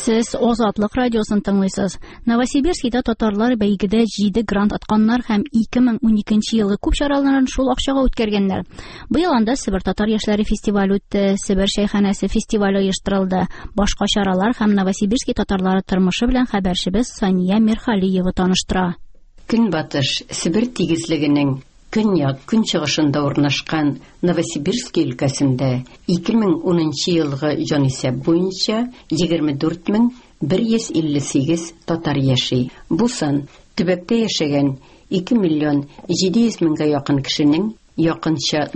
Сез Азатлык радиосын тыңлыйсыз. Новосибирскида татарлар бәйгедә 7 грант атканнар һәм 2012 елгы күп чараларын шул акчага үткәргәннәр. Быел анда Себер татар яшьләре фестивале үтте, Себер шәйханәсе фестивале оештырылды. Башка чаралар һәм Новосибирский татарлары тормышы белән хәбәрчебез Сания Мирхалиева таныштыра. Көнбатыш Себер тигезлегенең көньяк-көнчыгышында урнашкан Новосибирск өлкәсендә 2010 елгы җанисәп буенча 24158 татар яши. Бу сан төбәктә яшәгән 2,7 миллионга якын кешенең якынча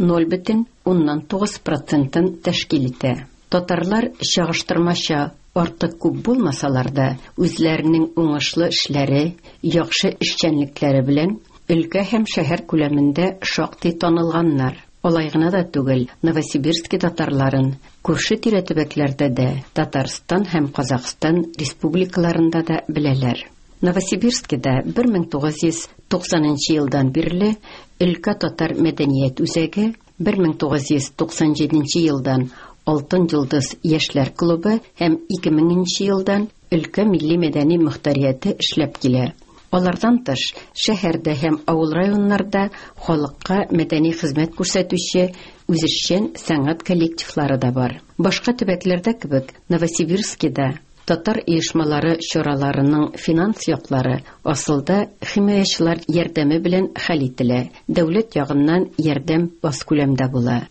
0,9% тәшкил итә. Татарлар чагыштырмача артык күп булмасалар да, үзләренең уңышлы эшләре, яхшы эшчәнлекләре белән өлкә һәм шәһәр күләмендә шактый танылганнар. Алай гына да түгел, Новосибирск татарларын күрше-тирә төбәкләрдә дә, Татарстан һәм Казакъстан республикаларында да беләләр. Новосибирскида 1990 елдан бирле өлкә татар мәдәният үзәге, 1997 елдан Алтын йолдыз яшьләр клубы һәм 2000 елдан өлкә милли мәдәни мөхтәрияте эшләп килә. Алардан тыш, шәһәрдә һәм авыл районнарда халыкка мәдәни хезмәт күрсәтүче үзешчән сәнгать коллективлары да бар. Башка төбәкләрдә кебек, Новосибирскида татар оешмалары чараларының финанс яклары асылда химаячылар ярдәме белән хәл ителә. Дәүләт ягыннан ярдәм аз күләмдә була.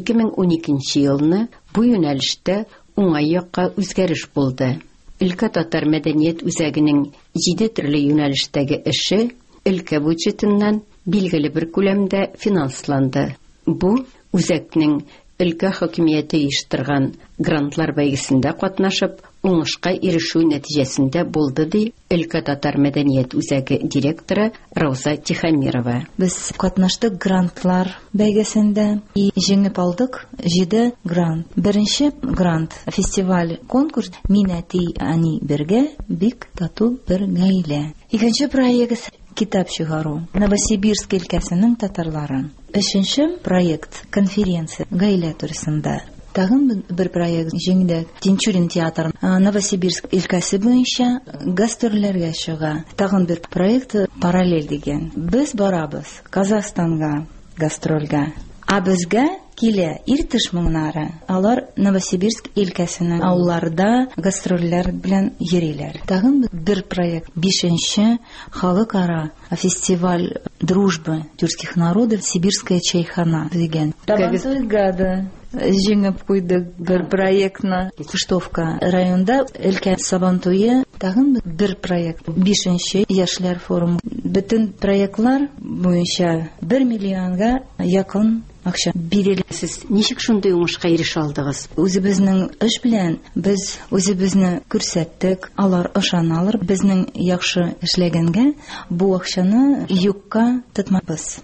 2012 елны бу юнәлештә уңай якка үзгәреш булды. Өлкә татар мәдәният үзәгенең 7 төрле юнәлештәге эше өлкә бюджетыннан билгеле бер күләмдә финансланды. Бу үзәкнең өлкә хакимияте оештырган грантлар бәйгесендә катнашып, уңышка ирешү нәтиҗәсендә булды, ди өлкә татар мәдәният үзәге директоры Рауза Тихомирова. Без катнаштык грантлар бәйгесендә и җиңеп алдык 7 грант. Беренче грант фестиваль конкурс Минати ани бергә бик тату бер гаилә. Икенче проект китап чыгару Новосибирск өлкәсенең татарлары. Өченче проект конференция гаилә турысында. Тагын бер проект җиңде Тинчурин театры Новосибирск өлкәсе буенча гастрольләргә чыга. Тагын бер проект параллель дигән. Без барабыз Казахстанга гастрольгә. А безгә килә Иртеш моңнары. Алар Новосибирск өлкәсенең авылларда гастрольләр белән йөриләр. Тагын бер проект 5нче халыкара фестиваль дружбы тюркских народов Сибирская чайхана дигән. Табантуйгада җиңеп куйдык бер проектны. Кыштовка районында өлкә Сабантуе. Тагын бер проект 5нче яшьләр форумы. Бөтен проектлар буенча 1 миллионга якын акча бирелә. Сез ничек шундый уңышка ирешә алдыгыз? Үзебезнең эш белән без үзебезне күрсәттек, алар ышаналар. Безнең яхшы эшләгәнгә бу акчаны юкка тотмабыз.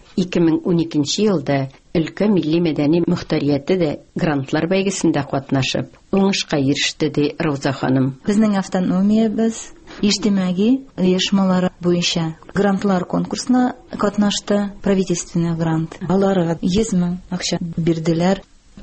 2012 елда өлкә милли мәдәни мөхтәрияте дә грантлар бәйгесендә катнашып, уңышка иреште, ди Рауза ханым. Безнең автономиябез иҗтимагый оешмалары буенча грантлар конкурсына катнашты, правительственный грант. Аларга 100 мең акча бирделәр.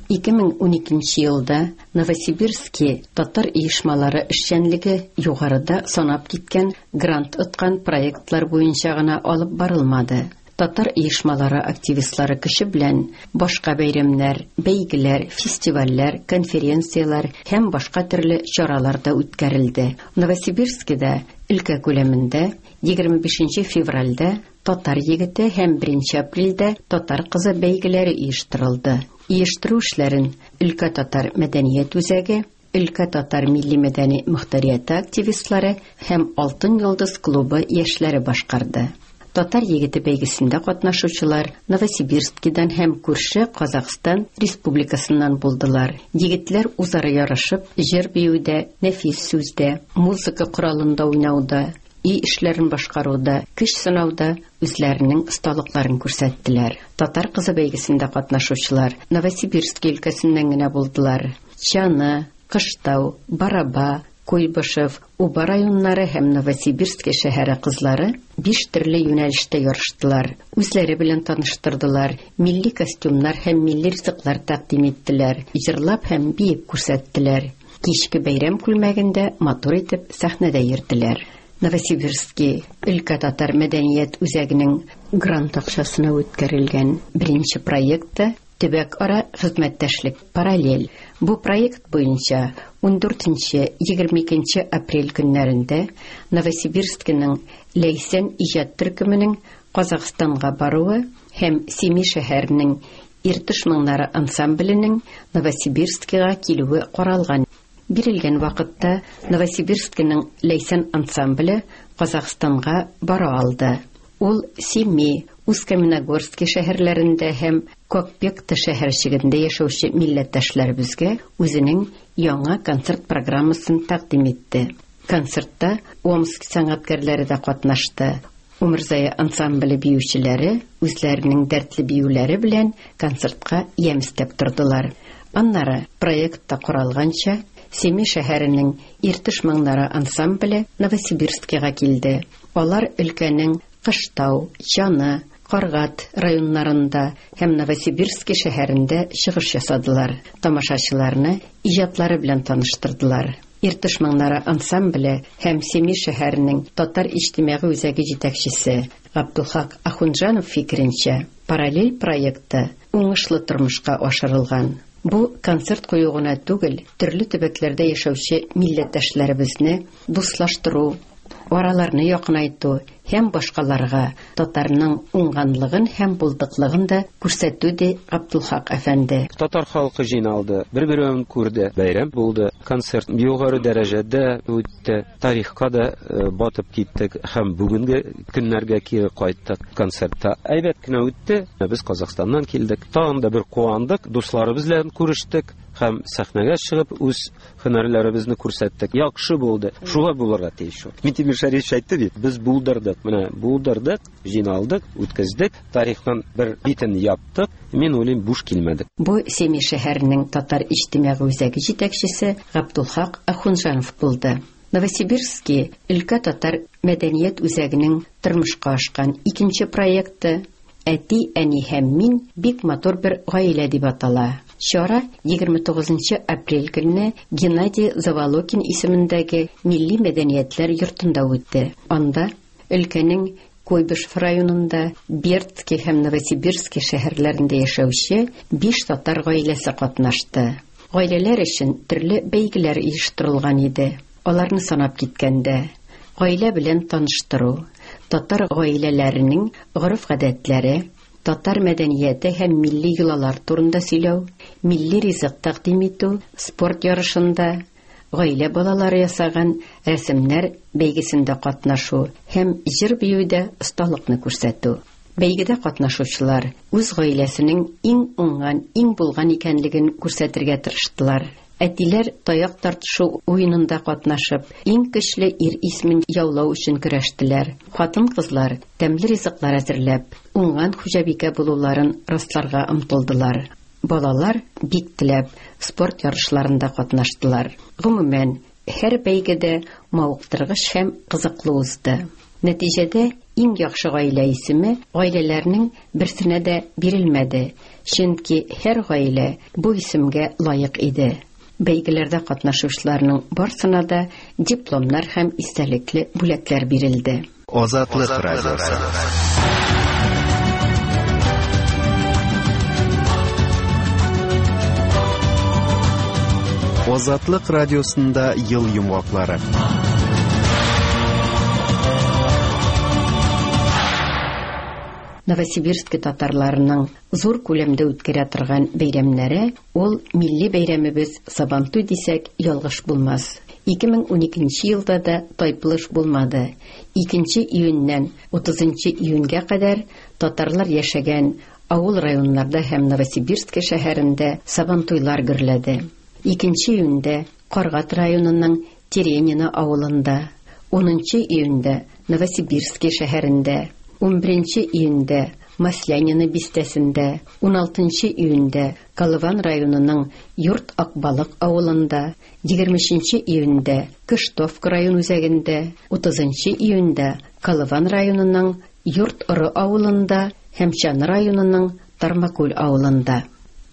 2012 елда Новосибирский татар оешмалары эшчәнлеге югарыда санап киткән грант ыткан проектлар буенча гына алып барылмады. Татар оешмалары активистлары кеше белән башка бәйрәмнәр, бәйгеләр, фестивальләр, конференциялар һәм башка төрле чараларда үткәрелде. Новосибирскида өлкә күләмендә 25 февральдә татар егете һәм 1 апрельдә татар кызы бәйгеләре оештырылды. Оештыру эшләрен өлкә татар мәдәният үзәге, өлкә татар милли мәдәни мөхтәрияте активистлары һәм Алтын йолдыз клубы яшьләре башкарды. Татар егете бәйгесендә катнашучылар Новосибирскидан һәм күрше Казакъстан республикасыннан булдылар. Егетләр үзара ярашып, җыр биюдә, нәфис сүздә, музыка коралында уйнауда, эшләрен башкаруда, көч сынауда үзләренең осталыкларын күрсәттеләр. Татар кызы бәйгесендә катнашучылар Новосибирск өлкәсеннән генә булдылар. Чаны, Кыштау, Бараба, Куйбышев, Уба районнары һәм Новосибирск шәһәре кызлары 5 төрле юнәлештә ярыштылар. Үзләре белән таныштырдылар, милли костюмнар һәм милли ризыклар тәкъдим иттеләр, җырлап һәм биеп күрсәттеләр. Кичке бәйрәм күлмәгендә матур итеп сәхнәдә йөрделәр. Новосибирский өлкә татар мәдәният үзәгенең грант акчасына үткәрелгән беренче проекты төбәк-ара хезмәттәшлек параллель. Бу проект буенча 14-22 апрель көннәрендә Новосибирскиның Ләйсән иҗат төркеменең Казакъстанга баруы һәм Семей шәһәренең Иртеш моңнары ансамбленең Новосибирскига килүе каралган. Бирелгән вакытта Новосибирскиның Ләйсән ансамбле Казакъстанга бара алды. Ул Семей, Усть-Каменогорск шәһәрләрендә һәм Кокпекты шәһәрчегендә яшәүче милләттәшләребезгә үзенең яңа концерт программасын тәкъдим итте. Концертта Омск сәнгатькәрләре дә катнашты. Умырзая ансамбле биючеләре үзләренең дәртле биюләре белән концертка ямьстәп тордылар. Аннары проектта каралганча Семей шәһәренең Иртеш моңнары ансамбле Новосибирскига килде. Алар өлкәнең Кыштау, Чаны, Каргат районнарында һәм Новосибирский шәһәрендә чыгыш ясадылар. Тамашачыларны иҗатлары белән таныштырдылар. Иртеш моңнары ансамбле һәм Семей шәһәренең татар иҗтимагый үзәге җитәкчесе Габдулхак Ахунжанов фикеренчә, параллель проекты уңышлы тормышка ашырылган. Бу концерт кую гына түгел, төрле төбәкләрдә яшәүче милләттәшләребезне дуслаштыру, араларны якынайту һәм башкаларга татарның уңганлыгын һәм булдыклыгын да күрсәтү ди Габдулхак әфәнде. Татар халкы җыйналды, бер-берен күрде, бәйрәм булды, концерт югары дәрәҗәдә үтте, тарихка да батып киттек һәм бүгенге көннәргә кире кайттык. Концертта әйбәт кенә үтте, без Казакъстаннан килдек, тагын да бер куандык, дусларыбыз белән күрештек һәм сәхнәгә чыгып үз һөнәрләребезне күрсәттек. Яхшы булды. Шуңа булырга тиеш. Митимир Шәриф әйтте бит, без булдырдык. Менә булдырдык, җыйналдык, үткәздек, тарихның бер битен яптык. Мин уйлыйм, буш килмәдек. Бу Семей шәһәренең татар иҗтимагый үзәге җитәкчесе Габдулхак Ахунжанов булды. Новосибирский өлкә татар мәдәният үзәгенең тормышка ашкан икенче проекты Әти, әни һәм мин бик матур бер гаилә дип атала. Чара 29 апрель көнне Геннадий Заволокин исемендәге Милли мәдәниятләр йортында үтте. Анда өлкәнең Куйбышев районында Бертский һәм Новосибирский шәһәрләрендә яшәүче 5 татар гаиләсе катнашты. Гаиләләр өчен төрле бәйгеләр оештырылган иде. Аларны санап киткәндә гаилә белән таныштыру, татар гаиләләренең гореф-гадәтләре, татар мәдәнияте һәм милли йолалар турында сөйләү, милли ризык тәкъдим итү, спорт ярышында гаилә балалары ясаган рәсемнәр бәйгесендә катнашу һәм җыр биюдә осталыкны күрсәтү. Бәйгедә катнашучылар үз гаиләсенең иң уңган, иң булган икәнлеген күрсәтергә тырыштылар. Әтиләр таяк тартышу уенында катнашып, иң көчле ир исмен яулау өчен көрәштеләр. Хатын-кызлар тәмле ризыклар әзерләп, уңган хуҗабикә булуларын расларга омтылдылар. Балалар бик теләп спорт ярышларында катнаштылар. Гомумән, һәр бәйгедә мавыктыргыч һәм кызыклы узды. Нәтиҗәдә иң яхшы гаилә исеме гаиләләрнең берсенә дә бирелмәде, чөнки һәр гаилә бу исемгә лаек иде. Бәйгеләрдә катнашучыларның барсына да дипломнар һәм истәлекле бүләкләр бирелде. Азатлык радиосы. Азатлык радиосында ел йомгаклары. Новосибирск татарларының зур күләмдә үткәрә торган бәйрәмнәре, ул милли бәйрәмебез Сабантуй дисәк ялгыш булмас. 2012 елда да тайпылыш булмады. 2 июньнән 30 июньгә кадәр татарлар яшәгән авыл районнарда һәм Новосибирск шәһәрендә Сабантуйлар гөрләде. 2 июньдә Каргат районының Теренино авылында, 10 июньдә Новосибирск шәһәрендә, 11 июньдә Маслянино бистәсендә, 16 июньдә Колыван районының Йорт Акбалык авылында, 23 июньдә Кыштовка район үзәгендә, 30 июньдә Колыван районының Йорт Оры авылында һәм Чаны районының Тармакүл авылында.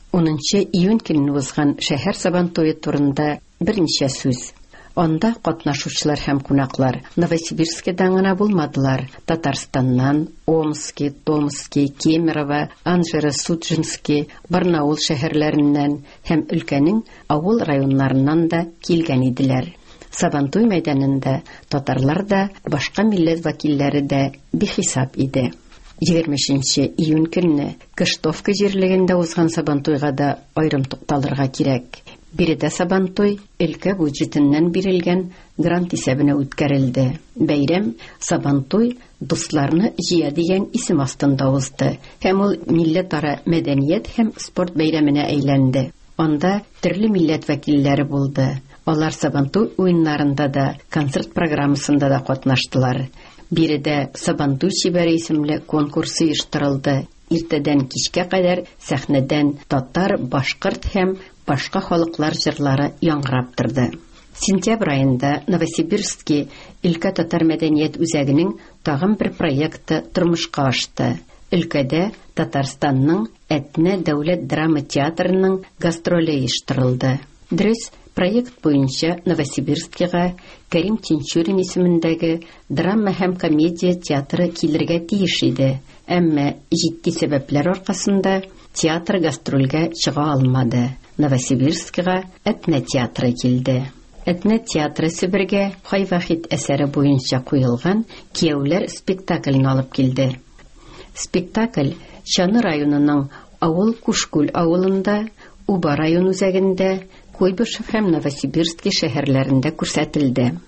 10 июнь көнне узган шәһәр Сабантуе турында берничә сүз. Анда катнашучылар һәм кунаклар Новосибирскидан гына булмадылар. Татарстаннан, Омский, Томский, Кемерово, Анжеро-Судженский, Барнаул шәһәрләреннән һәм өлкәнең авыл районнарыннан да килгән иделәр. Сабантуй мәйданында татарлар да, башка милләт вәкилләре дә бихисап иде. 23 июнь көнне Кыштовка җирлегендә узган Сабантуйга да аерым тукталырга кирәк. Биредә Сабантуй өлкә бюджетыннан бирелгән грант исәбенә үткәрелде. Бәйрәм Сабантуй дусларны җыя дигән исем астында узды һәм ул милләтара мәдәният һәм спорт бәйрәменә әйләнде. Анда төрле милләт вәкилләре булды. Алар Сабантуй уеннарында да, концерт программасында да катнаштылар. Биредә Сабантуй шибәре исемле конкурсы оештырылды. Иртәдән кичкә кадәр сәхнәдән татар, башкорт һәм башка халыклар җырлары яңгырап торды. Сентябрь айында Новосибирский өлкә татар мәдәният үзәгенең тагын бер проекты тормышка ашты. Өлкәдә Татарстанның Әтнә дәүләт драма театрының гастроле оештырылды. Дөрес, проект буенча Новосибирскига Кәрим Тинчурин исемендәге драма һәм комедия театры килергә тиеш иде. Әмма җитди сәбәпләр аркасында театр гастрольгә чыга алмады. Новосибирскига Әтнә театры килде. Әтнә театры Себергә Хайвахид әсәре буенча куелган Кияүләр спектаклен алып килде. Спектакль Чаны районының Авыл Кушкүл авылында, Уба район үзәгендә, Куйбышев һәм Новосибирский шәһәрләрендә күрсәтелде.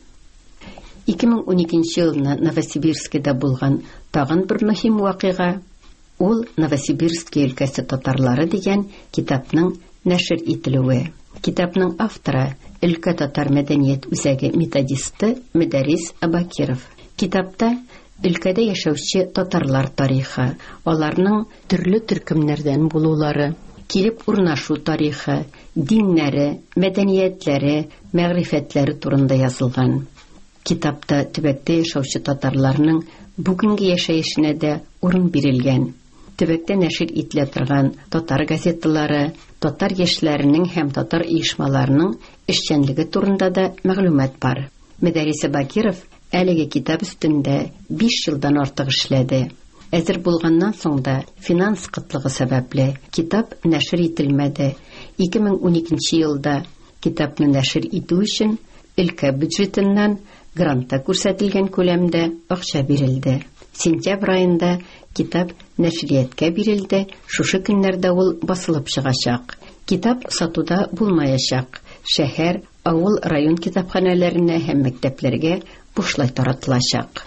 2012 елны Новосибирскида булган тагын бер мөһим вакыйга ул Новосибирский өлкәсе татарлары дигән китапның нәшер ителүе. Китапның авторы өлкә татар мәдәният үзәге методисты Медарис Абакиров. Китапта өлкәдә яшәүче татарлар тарихы, аларның төрле төркемнәрдән булулары, килеп урнашу тарихы, диннәре, мәдәниятләре, мәгърифәтләре турында язылган. Китапта төбәктә яшәүче татарларның бүгенге яшәешенә дә урын бирелгән. Төбәктә нәшер ителә торган татар газеталары, татар яшьләренең һәм татар оешмаларының эшчәнлеге турында да мәгълүмат бар. Медарис Абакиров әлеге китап өстендә 5 елдан артык эшләде. Әзер булганнан соң да финанс кытлыгы сәбәпле китап нәшер ителмәде. 2012 елда китапны нәшер итү өчен өлкә бюджетыннан грантта күрсәтелгән күләмдә акча бирелде. Сентябрь айында китап нәшрияткә бирелде. Шушы көннәрдә ул басылып чыгачак. Китап сатуда булмаячак. Шәһәр, авыл, район китапханәләренә һәм мәктәпләргә бушлай таратылачак.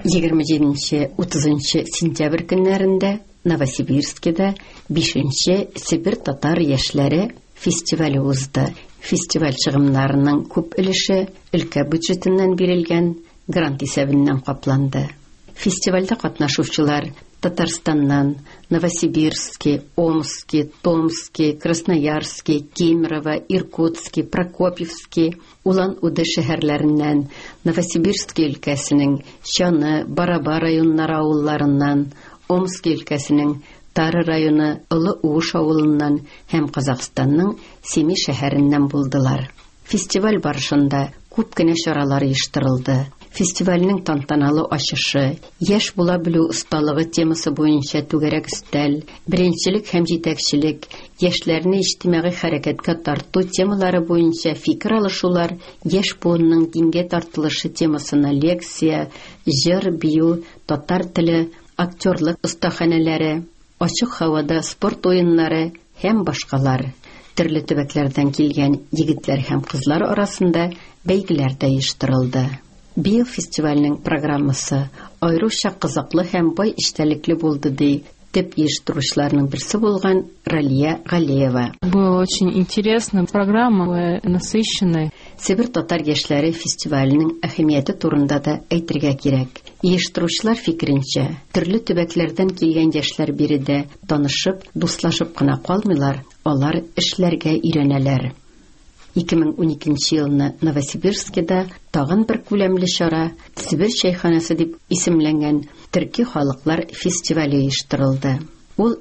27-30 сентябрь көннәрендә Новосибирскида 5-нче Сибир татар яшьләре фестивале узды. Фестиваль чыгымнарының күп өлеше өлкә бюджетыннан бирелгән грант исәбеннән капланды. Фестивальдә катнашучылар Татарстаннан, Новосибирский, Омский, Томский, Красноярский, Кемерово, Иркутский, Прокопьевский, Улан-Удэ шәһәрләреннән, Новосибирский өлкәсенең Чаны, Бараба районнары авылларыннан, Омский өлкәсенең Тары районы Олы Уыш авылыннан һәм Казакъстанның Семи шәһәреннән булдылар. Фестиваль барышында күп кенә чаралар оештырылды. Фестивальнең тантаналы ачышы, яшь була белү осталыгы темасы буенча түгәрәк өстәл, беренчелек һәм җитәкчелек, яшьләрне иҗтимагый хәрәкәткә тарту темалары буенча фикер алышулар, яшь буынның дингә тартылышы темасына лекция, җыр, бию, татар теле, актерлык остаханәләре, ачык һавада спорт уеннары һәм башкалар. Төрле төбәкләрдән килгән егетләр һәм кызлар арасында бәйгеләр дә оештырылды. Быел фестивальнең программасы аеруча кызыклы һәм бай эчтәлекле булды ди төп оештыручыларның берсе булган Ралия Галеева. Была очень интересная программа, насыщенная. Сибир татар яшьләре фестиваленең әһәмияте турында да әйтергә кирәк. Оештыручылар фикеренчә, төрле төбәкләрдән килгән яшьләр биредә танышып, дуслашып кына калмыйлар, алар эшләргә өйрәнәләр. 2012 елны Новосибирскида тагын бер күләмле чара Сибир чәйханасы дип исемләнгән төрки халыклар фестивале оештырылды. Ул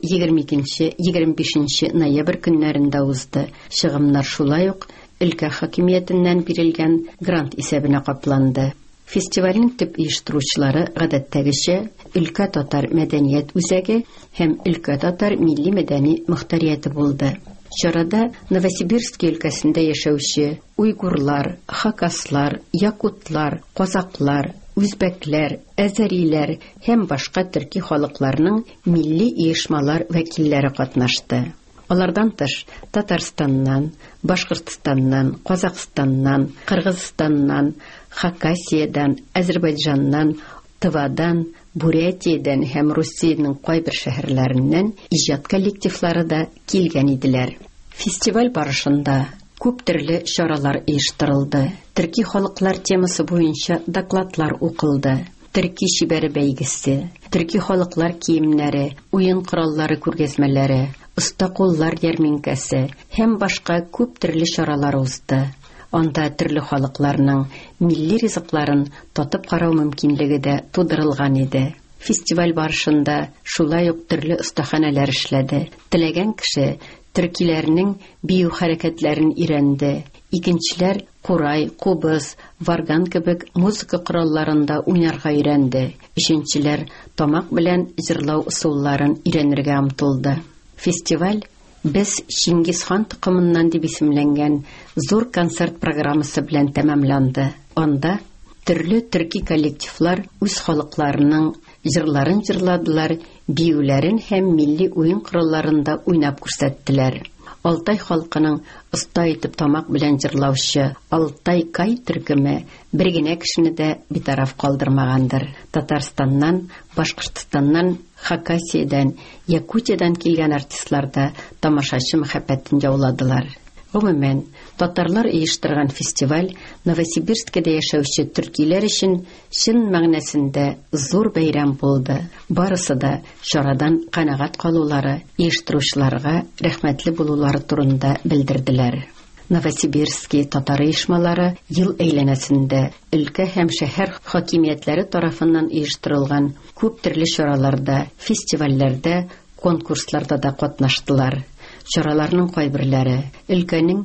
22-25 ноябрь көннәрендә узды. Чыгымнар шулай ук өлкә хакимиятеннән бирелгән грант исәбенә капланды. Фестивальнең төп оештыручылары гадәттәгечә өлкә татар мәдәният үзәге һәм өлкә татар милли мәдәни мөхтәрияте булды. Чарада Новосибирск өлкәсендә яшәүче уйгурлар, хакаслар, якутлар, казаклар, үзбәкләр, әзәриләр һәм башка төрки халыкларының милли оешмалар вәкилләре катнашты. Алардан тыш Татарстаннан, Башкортстаннан, Казакъстаннан, Кыргызстаннан, Хакасиядан, Азербайҗаннан, Тывадан, Бурятиядан һәм Русиянең кайбер шәһәрләреннән иҗат коллективлары да килгән иделәр. Фестиваль барышында күп төрле чаралар оештырылды. Төрки халыклар темасы буенча докладлар укылды. Төрки шибәре бәйгесе, төрки халыклар киемнәре, уен кораллары күргәзмәләре, оста куллар ярминкәсе һәм башка күп төрле чаралар узды. Анда төрле халыкларның милли ризыкларын татып карау мөмкинлеге дә тудырылган иде. Фестиваль барышында шулай ук төрле остаханәләр эшләде. Теләгән кеше төркиләрнең бию хәрәкәтләрен өйрәнде. Икенчеләр курай, кубыз, варган кебек музыка коралларында уйнарга өйрәнде. Өченчеләр тамак белән җырлау ысулларын өйрәнергә омтылды. Фестиваль без Чингис хан тукымыннан дип исемләнгән зур концерт программасы белән тәмамланды. Анда төрле төрки коллективлар үз халыкларының җырларын җырладылар, биюләрен һәм милли уен коралларында уйнап күрсәттеләр. Алтай халкының оста итеп тамак белән җырлаучы Алтай Кай төркеме бер генә кешене дә битараф калдырмагандыр. Татарстаннан, Башкортстаннан, Хакасиядан, Якутиядан килгән артистлар да тамашачы мәхәббәтен яуладылар. Гомумән, татарлар оештырган фестиваль Новосибирскида яшәүче төркиләр өчен чын мәгънәсендә зур бәйрәм булды. Барысы да чарадан канагать калулары, оештыручыларга рәхмәтле булулары турында белдерделәр. Новосибирский татар оешмалары ел әйләнәсендә өлкә һәм шәһәр хакимиятләре тарафыннан оештырылган күп төрле чараларда, фестивальләрдә, конкурсларда да катнаштылар. Чараларның кайберләре өлкәнең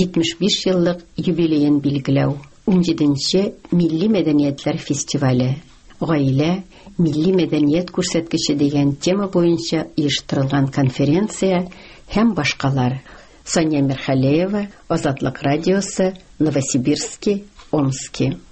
75 еллык юбилеен билгеләү, 17нче милли мәдәниятләр фестивале, гаилә, милли мәдәният күрсәткече дигән тема буенча оештырылган конференция һәм башкалар. Соня Мирхалеева, Азатлык радиосы, Новосибирский, Омский.